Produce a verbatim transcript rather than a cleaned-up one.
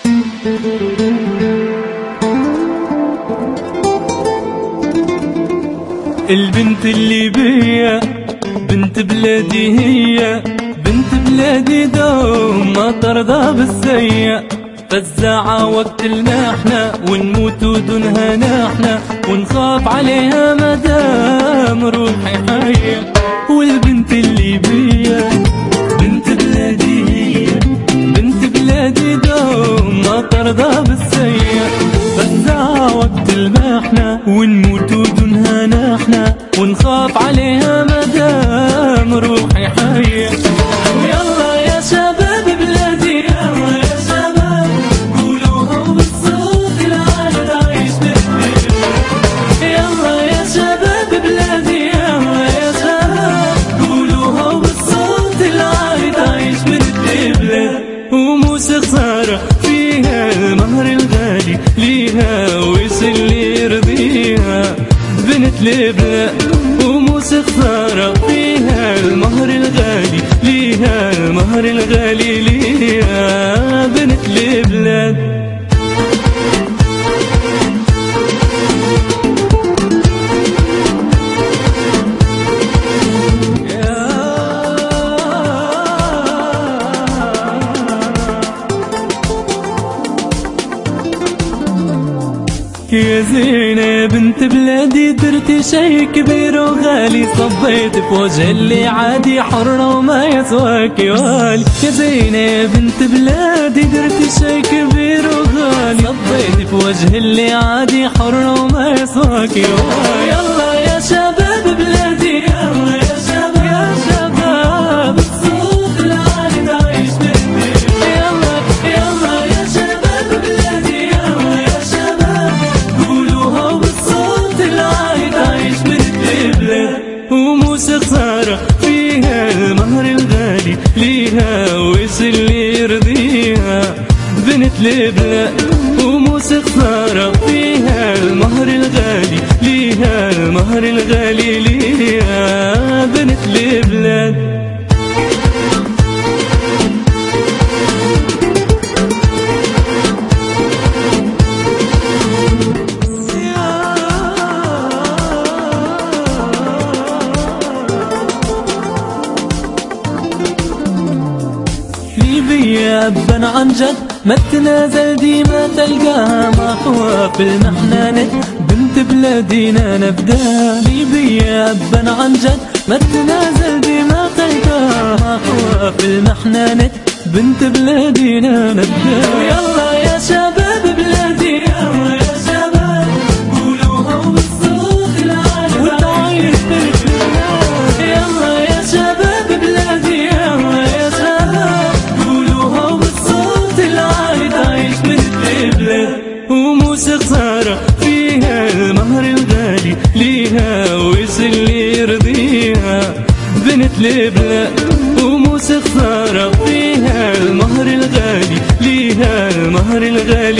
البنت اللي بيا بنت بلادي، هي بنت بلادي دوم ما ترضى بالسيء. فزاعة وقت المحنة ونموت دونها نحنا، ونخاف عليها مدام روحي حية. والبنت اللي بيا بنت بلادي، هي بنت بلادي دوم ما ترضى بالسيء. فزاعة وقت المحنة ونموت دونها نحنا، ونخاف عليها مدام روحي حية. ويلا يا شباب بلادي، يلا يا شباب قولوها بالصوت العالي تعيش بالليل. يلا يا شباب بلادي، يلا يا شباب قولوها بالصوت العالي تعيش بالبلاد. وموس خسارة فيها المهر الغالي ليها، وش اللي يرضيها بنت البلاد. وموس خسارة فيها المهر الغالي ليها، المهر الغالي ليها بنت البلاد. يا زينة بنت بلادي درتي شي كبير وغالي، صبيت في وجه اللي عادي حرة وما يسواكي والي. يا زينة بنت بلادي درتي شي كبير وغالي، صبيت في وجه اللي عادي حرة وما يسواكي والي. يلا يا شباب بلادي، يلا يا شباب يا شباب الصوت العالي تعيش بالليل. يلا يلا يا شباب بلادي، يلا يا شباب قولوها بالصوت العالي تعيش بالبلاد. وموس خسارة فيها المهر الغالي ليها، وش اللي يرضيها بنت البلاد. وموس خسارة فيها المهر الغالي ليها، المهر الغالي ليها بنت البلاد. ليبيا أبا عن جد ما تنازل ديما تلقاها محوى في المحنانة، بنت بلادينا نبدا. ليبيا أبا عن جد ما تنازل ديما تلقاها محوى في المحنانة، بنت بلادينا نبدا. يلا يا شباب بلادي، يلا يا شباب قولوها بالصوت العالي وتعيش بالبلاد. يلا يا شباب بلادي، يلا يا شباب قولوها بالصوت العالي تعيش بالبلاد. وموس خسارة فيها المهر الغالي ليها، وش اللي يرضيها بنت البلاد. وموس خسارة فيها المهر الغالي ليها، المهر الغالي